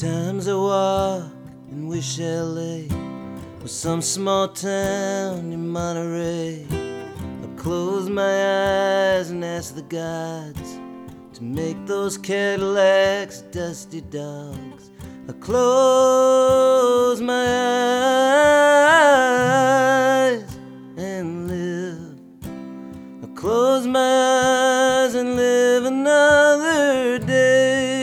Sometimes I walk and wish LA was some small town in Monterey. I close my eyes and ask the gods to make those Cadillacs dusty dogs. I close my eyes and live. I close my eyes and live another day.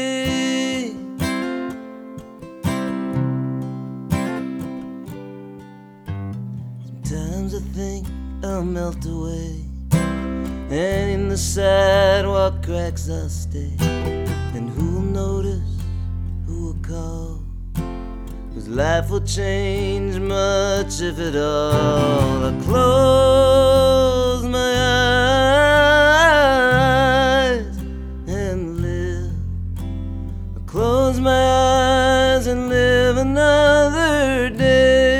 Sometimes I think I'll melt away, and in the sidewalk cracks I'll stay. And who'll notice, who will call? 'Cause life will change much if at all. I close my eyes and live. I close my eyes and live another day.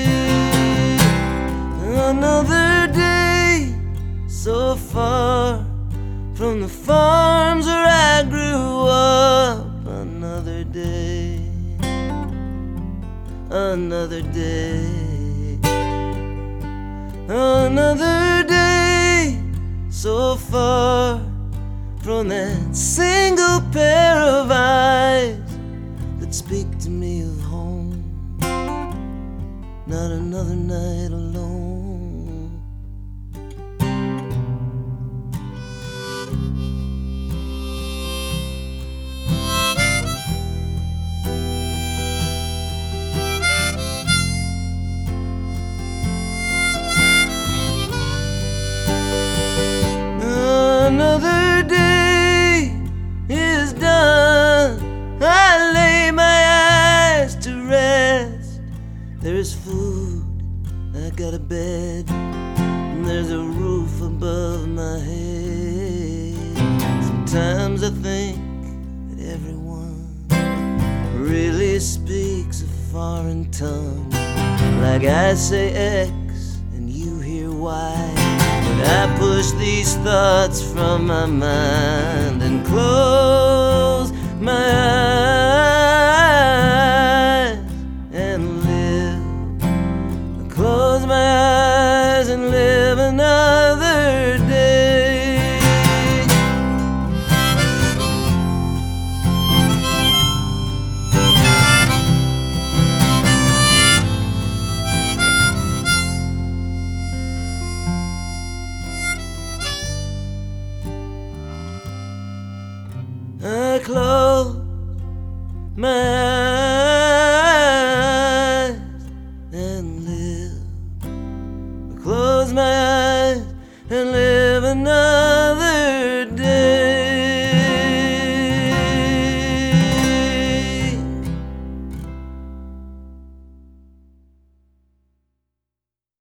Another day so far from the farms where I grew up. Another day, another day, another day so far from that single pair of eyes that speak to me of home. Not another night alone. Another day is done. I lay my eyes to rest. There's food, I got a bed, and there's a roof above my head. Sometimes I think that everyone really speaks a foreign tongue. Like I say X and you hear Y. I push these thoughts from my mind and close my eyes and live. I close my eyes and live another day. I close my eyes.